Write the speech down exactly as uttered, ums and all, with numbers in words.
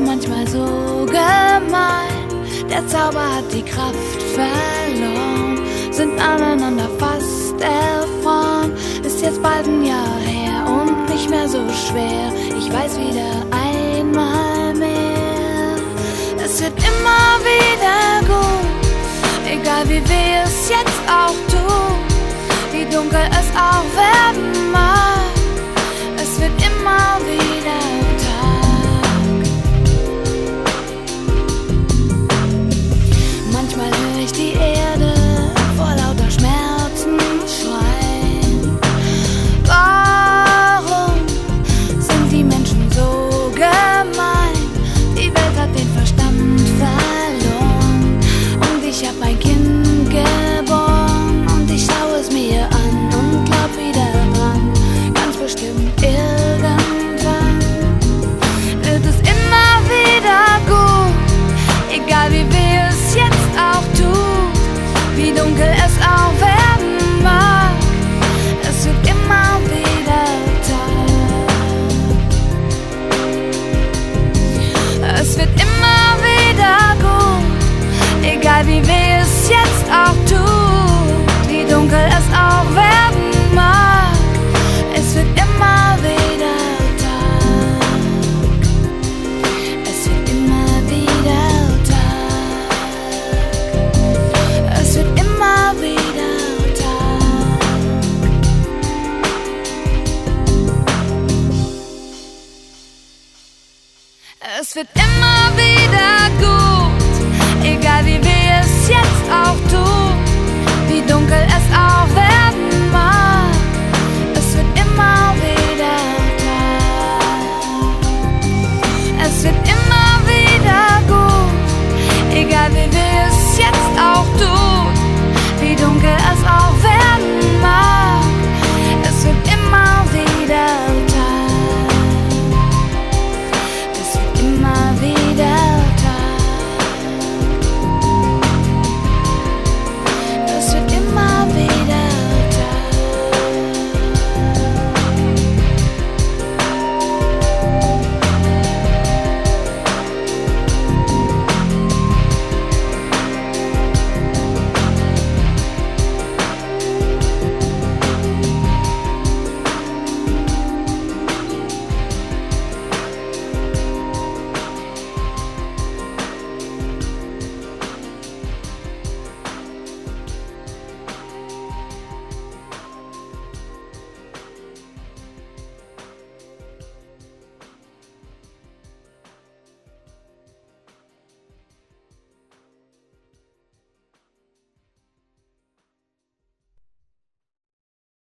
manchmal so gemein. Der Zauber hat die Kraft verloren, sind aneinander fast erfroren. Ist jetzt bald ein Jahr her und nicht mehr so schwer. Ich weiß wieder einmal mehr. Es wird immer wieder gut, egal wie weh es jetzt auch tut, wie dunkel es auch werden mag. Es wird immer wieder Tag. Manchmal höre ich die Erde vor lauter Schmerzen schreien. Warum sind die Menschen so gemein? Die Welt hat den Verstand verloren und ich hab ein Kind geboren und ich schaue es mir an und glaub wieder dran. Ganz bestimmt irgendwann wird es immer wieder gut, egal wie weh es jetzt auch tut, wie dunkel es auch werden mag. Es wird immer wieder Tag. Es wird immer wieder gut, egal wie weh es jetzt auch tut, wie dunkel es auch werden mag. Es wird immer wieder Tag. Es wird immer wieder Tag. Es wird immer wieder Tag. Es wird immer wieder gut, egal wie weh es jetzt auch tut, wie dunkel